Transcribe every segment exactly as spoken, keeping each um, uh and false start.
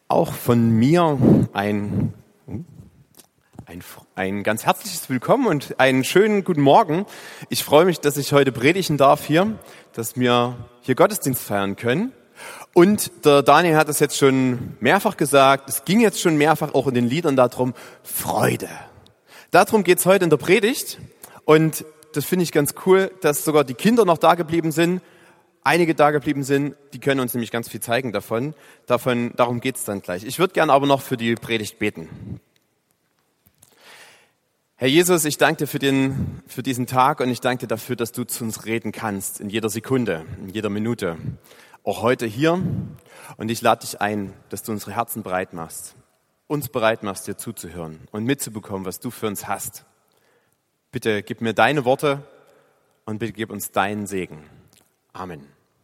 Auch von mir ein, ein, ein ganz herzliches Willkommen und einen schönen guten Morgen. Ich freue mich, dass ich heute predigen darf hier, dass wir hier Gottesdienst feiern können. Und der Daniel hat es jetzt schon mehrfach gesagt, es ging jetzt schon mehrfach auch in den Liedern darum, Freude. Darum geht es heute in der Predigt und das finde ich ganz cool, dass sogar die Kinder noch da geblieben sind. Einige da geblieben sind, die können uns nämlich ganz viel zeigen davon. davon darum geht es dann gleich. Ich würde gerne aber noch für die Predigt beten. Herr Jesus, ich danke dir für, den, für diesen Tag und ich danke dir dafür, dass du zu uns reden kannst, in jeder Sekunde, in jeder Minute. Auch heute hier. Und ich lade dich ein, dass du unsere Herzen bereit machst, uns bereit machst, dir zuzuhören und mitzubekommen, was du für uns hast. Bitte gib mir deine Worte und bitte gib uns deinen Segen. Amen.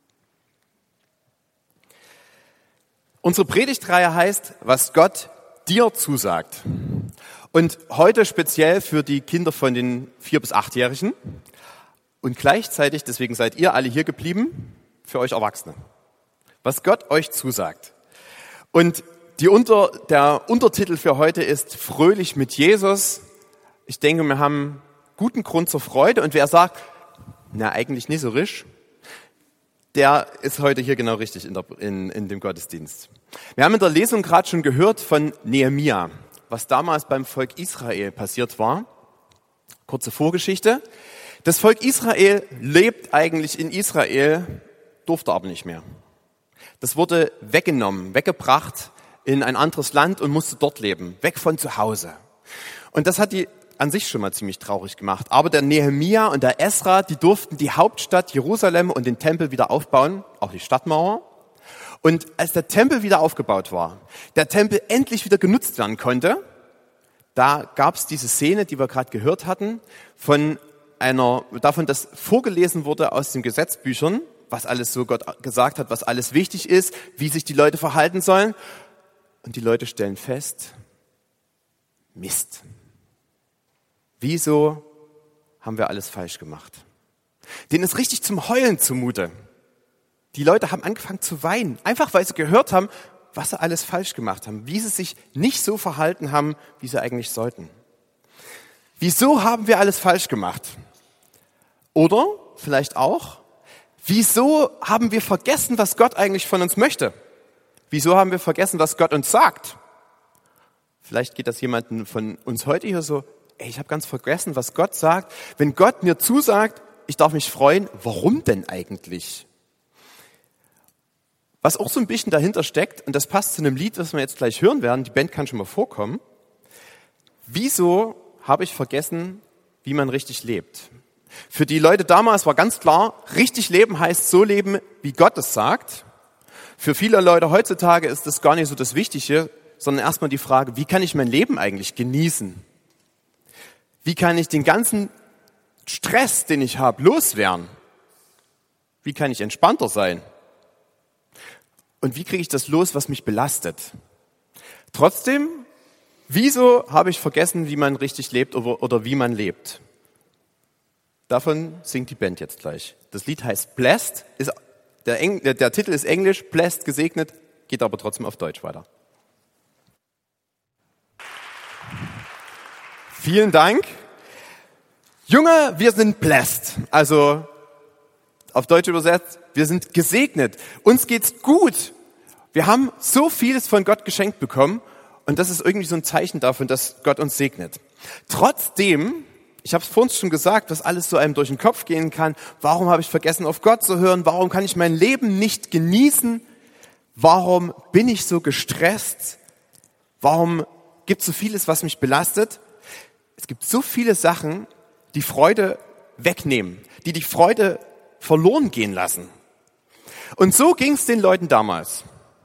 Unsere Predigtreihe heißt, was Gott dir zusagt. Und heute speziell für die Kinder von den vier- bis achtjährigen und gleichzeitig, deswegen seid ihr alle hier geblieben, für euch Erwachsene. Was Gott euch zusagt. Und die Unter, der Untertitel für heute ist Fröhlich mit Jesus. Ich denke, wir haben guten Grund zur Freude. Und wer sagt, na eigentlich nicht so richtig, der ist heute hier genau richtig in, der, in, in dem Gottesdienst. Wir haben in der Lesung gerade schon gehört von Nehemia, was damals beim Volk Israel passiert war. Kurze Vorgeschichte. Das Volk Israel lebt eigentlich in Israel, durfte aber nicht mehr. Das wurde weggenommen, weggebracht in ein anderes Land und musste dort leben, weg von zu Hause. Und das hat die an sich schon mal ziemlich traurig gemacht. Aber der Nehemia und der Esra, die durften die Hauptstadt Jerusalem und den Tempel wieder aufbauen, auch die Stadtmauer. Und als der Tempel wieder aufgebaut war, der Tempel endlich wieder genutzt werden konnte, da gab es diese Szene, die wir gerade gehört hatten, von einer, davon, dass vorgelesen wurde aus den Gesetzbüchern, was alles so Gott gesagt hat, was alles wichtig ist, wie sich die Leute verhalten sollen. Und die Leute stellen fest, Mist. Wieso haben wir alles falsch gemacht? Denen ist richtig zum Heulen zumute. Die Leute haben angefangen zu weinen, einfach weil sie gehört haben, was sie alles falsch gemacht haben, wie sie sich nicht so verhalten haben, wie sie eigentlich sollten. Wieso haben wir alles falsch gemacht? Oder vielleicht auch, wieso haben wir vergessen, was Gott eigentlich von uns möchte? Wieso haben wir vergessen, was Gott uns sagt? Vielleicht geht das jemandem von uns heute hier so, ey, ich habe ganz vergessen, was Gott sagt. Wenn Gott mir zusagt, ich darf mich freuen, warum denn eigentlich? Was auch so ein bisschen dahinter steckt, und das passt zu einem Lied, das wir jetzt gleich hören werden, die Band kann schon mal vorkommen. Wieso habe ich vergessen, wie man richtig lebt? Für die Leute damals war ganz klar, richtig leben heißt so leben, wie Gott es sagt. Für viele Leute heutzutage ist das gar nicht so das Wichtige, sondern erstmal die Frage, wie kann ich mein Leben eigentlich genießen? Wie kann ich den ganzen Stress, den ich habe, loswerden? Wie kann ich entspannter sein? Und wie kriege ich das los, was mich belastet? Trotzdem, wieso habe ich vergessen, wie man richtig lebt oder, oder wie man lebt? Davon singt die Band jetzt gleich. Das Lied heißt Blessed, ist, der, Eng, der, der Titel ist Englisch, Blessed, gesegnet, geht aber trotzdem auf Deutsch weiter. Vielen Dank. Junge, wir sind blessed. Also auf Deutsch übersetzt, wir sind gesegnet. Uns geht's gut. Wir haben so vieles von Gott geschenkt bekommen und das ist irgendwie so ein Zeichen davon, dass Gott uns segnet. Trotzdem, ich habe es vorhin schon gesagt, was alles so einem durch den Kopf gehen kann. Warum habe ich vergessen, auf Gott zu hören? Warum kann ich mein Leben nicht genießen? Warum bin ich so gestresst? Warum gibt es so vieles, was mich belastet? Es gibt so viele Sachen, die Freude wegnehmen, die die Freude verloren gehen lassen. Und so ging es den Leuten damals.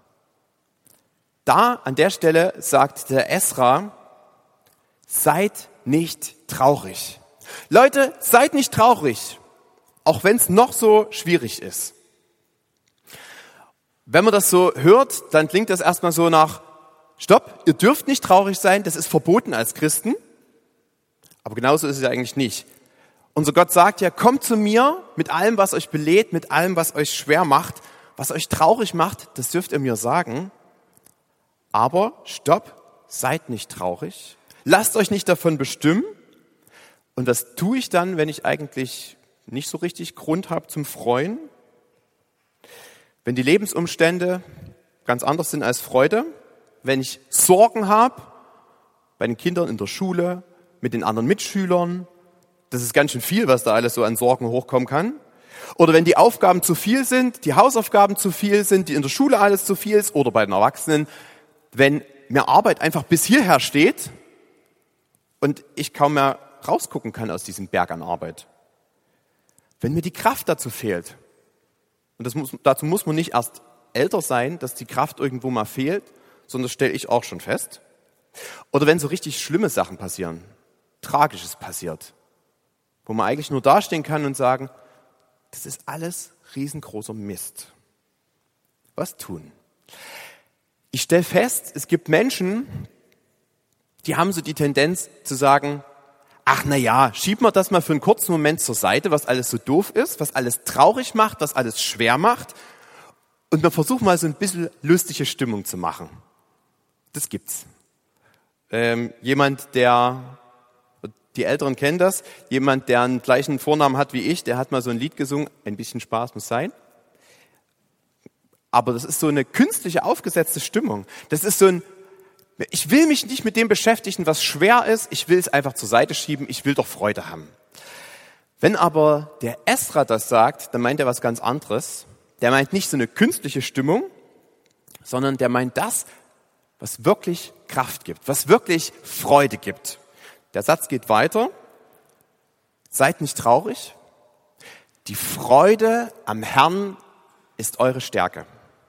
Da, an der Stelle, sagt der Esra, seid nicht traurig. Leute, seid nicht traurig, auch wenn es noch so schwierig ist. Wenn man das so hört, dann klingt das erstmal so nach, stopp, ihr dürft nicht traurig sein, das ist verboten als Christen. Aber genauso ist es ja eigentlich nicht. Unser Gott sagt ja, kommt zu mir mit allem, was euch belädt, mit allem, was euch schwer macht, was euch traurig macht, das dürft ihr mir sagen. Aber stopp, seid nicht traurig. Lasst euch nicht davon bestimmen. Und was tue ich dann, wenn ich eigentlich nicht so richtig Grund habe zum Freuen? Wenn die Lebensumstände ganz anders sind als Freude, wenn ich Sorgen habe, bei den Kindern in der Schule, mit den anderen Mitschülern, das ist ganz schön viel, was da alles so an Sorgen hochkommen kann. Oder wenn die Aufgaben zu viel sind, die Hausaufgaben zu viel sind, die in der Schule alles zu viel ist, oder bei den Erwachsenen, wenn mir Arbeit einfach bis hierher steht und ich kaum mehr rausgucken kann aus diesem Berg an Arbeit. Wenn mir die Kraft dazu fehlt, und das muss, dazu muss man nicht erst älter sein, dass die Kraft irgendwo mal fehlt, sondern das stelle ich auch schon fest. Oder wenn so richtig schlimme Sachen passieren, Tragisches passiert, wo man eigentlich nur dastehen kann und sagen, das ist alles riesengroßer Mist. Was tun? Ich stelle fest, es gibt Menschen, die haben so die Tendenz zu sagen, ach na ja, schieben wir das mal für einen kurzen Moment zur Seite, was alles so doof ist, was alles traurig macht, was alles schwer macht. Und wir versuchen mal so ein bisschen lustige Stimmung zu machen. Das gibt's. Ähm, jemand, der, die Älteren kennen das, jemand, der einen gleichen Vornamen hat wie ich, der hat mal so ein Lied gesungen, ein bisschen Spaß muss sein. Aber das ist so eine künstliche, aufgesetzte Stimmung. Das ist so ein, ich will mich nicht mit dem beschäftigen, was schwer ist, ich will es einfach zur Seite schieben, ich will doch Freude haben. Wenn aber der Esra das sagt, dann meint er was ganz anderes. Der meint nicht so eine künstliche Stimmung, sondern der meint das, was wirklich Kraft gibt, was wirklich Freude gibt. Der Satz geht weiter. Seid nicht traurig. Die Freude am Herrn ist eure Stärke.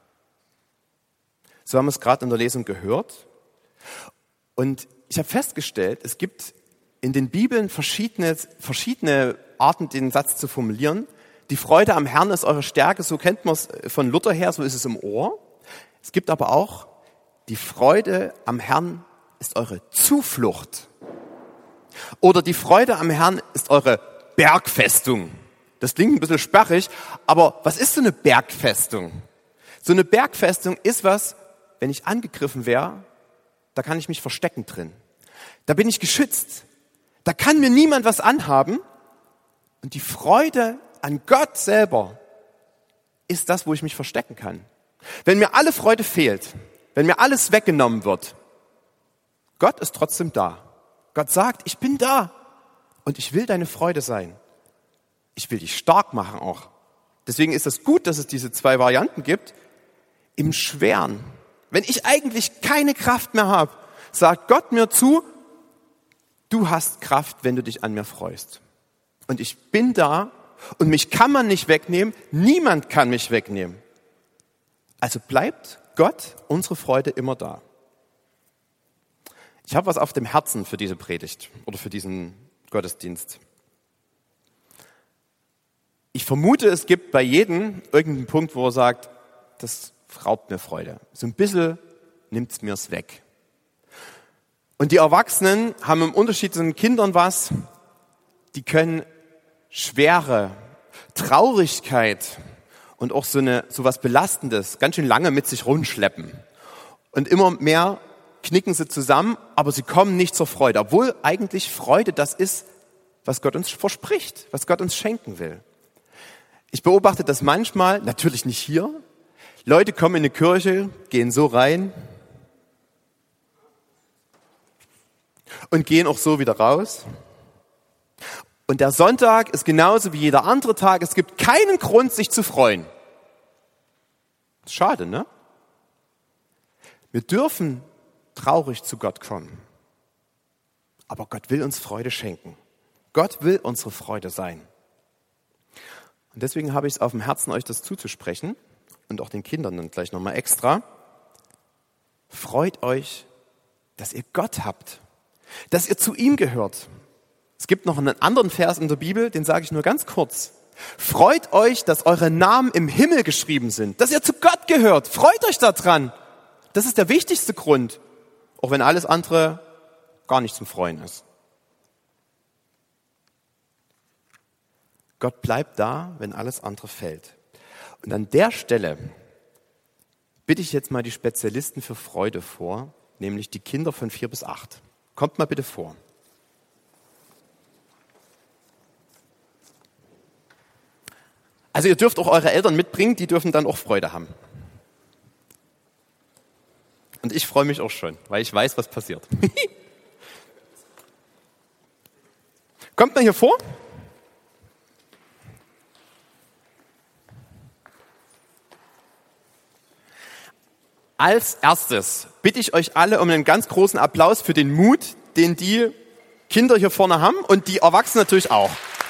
So haben wir es gerade in der Lesung gehört. Und ich habe festgestellt, es gibt in den Bibeln verschiedene, verschiedene Arten, den Satz zu formulieren. Die Freude am Herrn ist eure Stärke, so kennt man es von Luther her, so ist es im Ohr. Es gibt aber auch, die Freude am Herrn ist eure Zuflucht. Oder die Freude am Herrn ist eure Bergfestung. Das klingt ein bisschen sperrig, aber was ist so eine Bergfestung? So eine Bergfestung ist was, wenn ich angegriffen wäre, da kann ich mich verstecken drin. Da bin ich geschützt. Da kann mir niemand was anhaben. Und die Freude an Gott selber ist das, wo ich mich verstecken kann. Wenn mir alle Freude fehlt, wenn mir alles weggenommen wird, Gott ist trotzdem da. Gott sagt, ich bin da und ich will deine Freude sein. Ich will dich stark machen auch. Deswegen ist es gut, dass es diese zwei Varianten gibt. Im Schweren, wenn ich eigentlich keine Kraft mehr habe, sagt Gott mir zu, du hast Kraft, wenn du dich an mir freust. Und ich bin da und mich kann man nicht wegnehmen, niemand kann mich wegnehmen. Also bleibt Gott, unsere Freude, immer da. Ich habe was auf dem Herzen für diese Predigt oder für diesen Gottesdienst. Ich vermute, es gibt bei jedem irgendeinen Punkt, wo er sagt, das raubt mir Freude. So ein bisschen nimmt es mir's weg. Und die Erwachsenen haben im Unterschied zu den Kindern was, die können Schwere, Traurigkeit und auch so eine so was Belastendes ganz schön lange mit sich rumschleppen. Und immer mehr knicken sie zusammen, aber sie kommen nicht zur Freude. Obwohl eigentlich Freude das ist, was Gott uns verspricht, was Gott uns schenken will. Ich beobachte das manchmal, natürlich nicht hier. Leute kommen in eine Kirche, gehen so rein und gehen auch so wieder raus. Und der Sonntag ist genauso wie jeder andere Tag. Es gibt keinen Grund, sich zu freuen. Schade, ne? Wir dürfen traurig zu Gott kommen. Aber Gott will uns Freude schenken. Gott will unsere Freude sein. Und deswegen habe ich es auf dem Herzen, euch das zuzusprechen und auch den Kindern dann gleich nochmal extra. Freut euch, dass ihr Gott habt, dass ihr zu ihm gehört. Es gibt noch einen anderen Vers in der Bibel, den sage ich nur ganz kurz. Freut euch, dass eure Namen im Himmel geschrieben sind, dass ihr zu Gott gehört. Freut euch daran. Das ist der wichtigste Grund, auch wenn alles andere gar nicht zum Freuen ist. Gott bleibt da, wenn alles andere fällt. Und an der Stelle bitte ich jetzt mal die Spezialisten für Freude vor, nämlich die Kinder von vier bis acht. Kommt mal bitte vor. Also ihr dürft auch eure Eltern mitbringen, die dürfen dann auch Freude haben. Und ich freue mich auch schon, weil ich weiß, was passiert. Kommt mal hier vor. Als erstes bitte ich euch alle um einen ganz großen Applaus für den Mut, den die Kinder hier vorne haben und die Erwachsenen natürlich auch.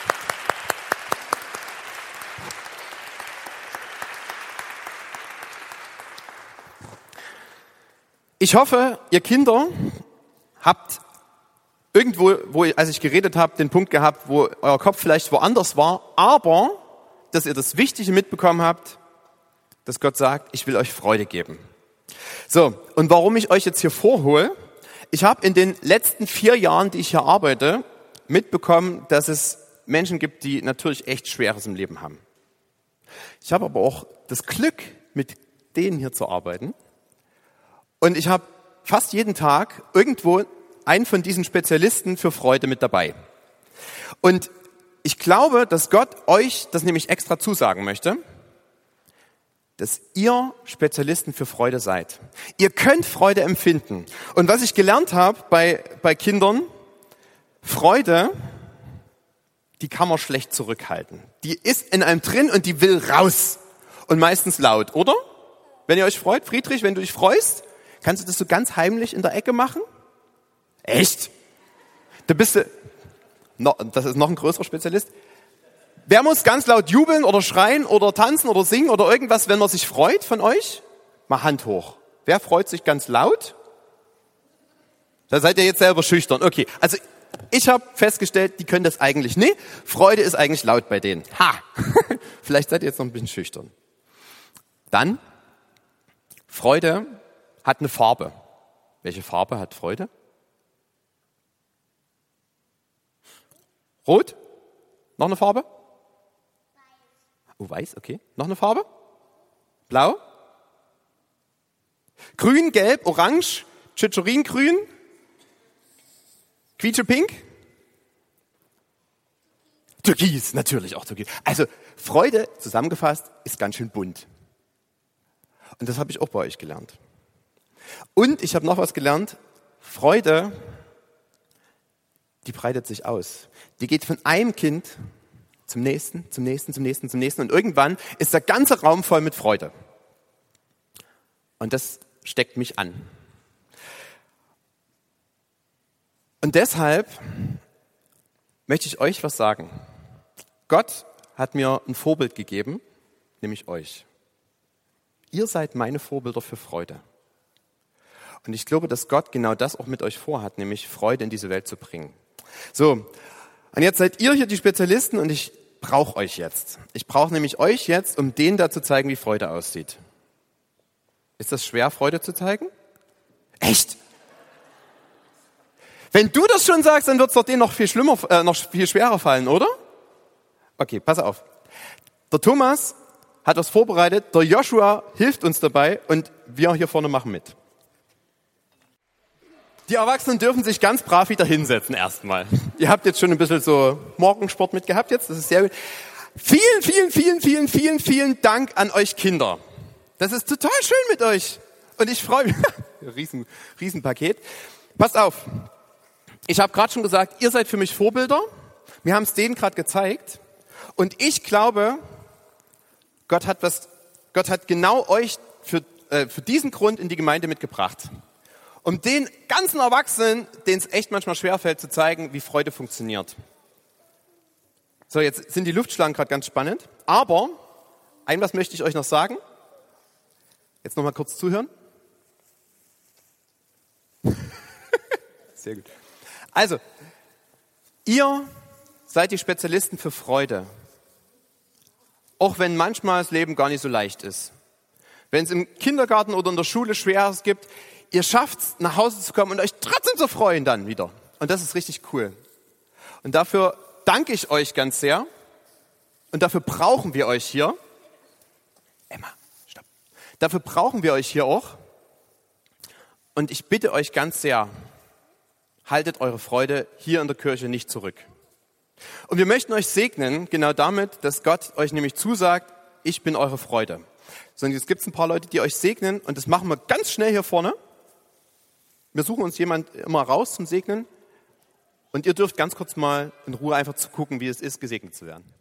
Ich hoffe, ihr Kinder habt irgendwo, wo, als ich geredet habe, den Punkt gehabt, wo euer Kopf vielleicht woanders war, aber dass ihr das Wichtige mitbekommen habt, dass Gott sagt, ich will euch Freude geben. So, und warum ich euch jetzt hier vorhole, ich habe in den letzten vier Jahren, die ich hier arbeite, mitbekommen, dass es Menschen gibt, die natürlich echt Schweres im Leben haben. Ich habe aber auch das Glück, mit denen hier zu arbeiten. Und ich habe fast jeden Tag irgendwo einen von diesen Spezialisten für Freude mit dabei. Und ich glaube, dass Gott euch das nämlich extra zusagen möchte, dass ihr Spezialisten für Freude seid. Ihr könnt Freude empfinden. Und was ich gelernt habe bei, bei Kindern, Freude, die kann man schlecht zurückhalten. Die ist in einem drin und die will raus. Und meistens laut, oder? Wenn ihr euch freut, Friedrich, wenn du dich freust, kannst du das so ganz heimlich in der Ecke machen? Echt? Da bist du, no, das ist noch ein größerer Spezialist. Wer muss ganz laut jubeln oder schreien oder tanzen oder singen oder irgendwas, wenn man sich freut von euch? Mal Hand hoch. Wer freut sich ganz laut? Da seid ihr jetzt selber schüchtern. Okay, also ich habe festgestellt, die können das eigentlich nicht. Freude ist eigentlich laut bei denen. Ha! Vielleicht seid ihr jetzt noch ein bisschen schüchtern. Dann, Freude hat eine Farbe. Welche Farbe hat Freude? Rot? Noch eine Farbe? Oh, weiß, okay. Noch eine Farbe? Blau? Grün, gelb, orange, Tschitscherin-grün? Quietschepink? Türkis, natürlich auch Türkis. Also Freude, zusammengefasst, ist ganz schön bunt. Und das habe ich auch bei euch gelernt. Und ich habe noch was gelernt. Freude, die breitet sich aus. Die geht von einem Kind zum nächsten, zum nächsten, zum nächsten, zum nächsten. Und irgendwann ist der ganze Raum voll mit Freude. Und das steckt mich an. Und deshalb möchte ich euch was sagen. Gott hat mir ein Vorbild gegeben, nämlich euch. Ihr seid meine Vorbilder für Freude. Und ich glaube, dass Gott genau das auch mit euch vorhat, nämlich Freude in diese Welt zu bringen. So, und jetzt seid ihr hier die Spezialisten und ich brauche euch jetzt. Ich brauche nämlich euch jetzt, um denen da zu zeigen, wie Freude aussieht. Ist das schwer, Freude zu zeigen? Echt? Wenn du das schon sagst, dann wird es doch denen noch viel schlimmer, äh, noch viel schwerer fallen, oder? Okay, pass auf. Der Thomas hat was vorbereitet, der Joshua hilft uns dabei und wir hier vorne machen mit. Die Erwachsenen dürfen sich ganz brav wieder hinsetzen erstmal. Ihr habt jetzt schon ein bisschen so Morgensport mitgehabt jetzt, das ist sehr gut. Vielen, vielen, vielen, vielen, vielen, vielen Dank an euch Kinder. Das ist total schön mit euch. Und ich freue mich. Riesen, Riesenpaket. Passt auf. Ich habe gerade schon gesagt, ihr seid für mich Vorbilder. Wir haben es denen gerade gezeigt. Und ich glaube, Gott hat was, Gott hat genau euch für, äh, für diesen Grund in die Gemeinde mitgebracht. Um den ganzen Erwachsenen, denen es echt manchmal schwerfällt, zu zeigen, wie Freude funktioniert. So, jetzt sind die Luftschlangen gerade ganz spannend. Aber, ein was möchte ich euch noch sagen. Jetzt noch mal kurz zuhören. Sehr gut. Also, ihr seid die Spezialisten für Freude. Auch wenn manchmal das Leben gar nicht so leicht ist. Wenn es im Kindergarten oder in der Schule Schweres gibt, ihr schafft es, nach Hause zu kommen und euch trotzdem zu freuen dann wieder. Und das ist richtig cool. Und dafür danke ich euch ganz sehr. Und dafür brauchen wir euch hier. Emma, stopp. dafür brauchen wir euch hier auch. Und ich bitte euch ganz sehr, haltet eure Freude hier in der Kirche nicht zurück. Und wir möchten euch segnen, genau damit, dass Gott euch nämlich zusagt, ich bin eure Freude. So, und jetzt gibt es ein paar Leute, die euch segnen und das machen wir ganz schnell hier vorne. Wir suchen uns jemand immer raus zum Segnen und ihr dürft ganz kurz mal in Ruhe einfach zu gucken, wie es ist, gesegnet zu werden.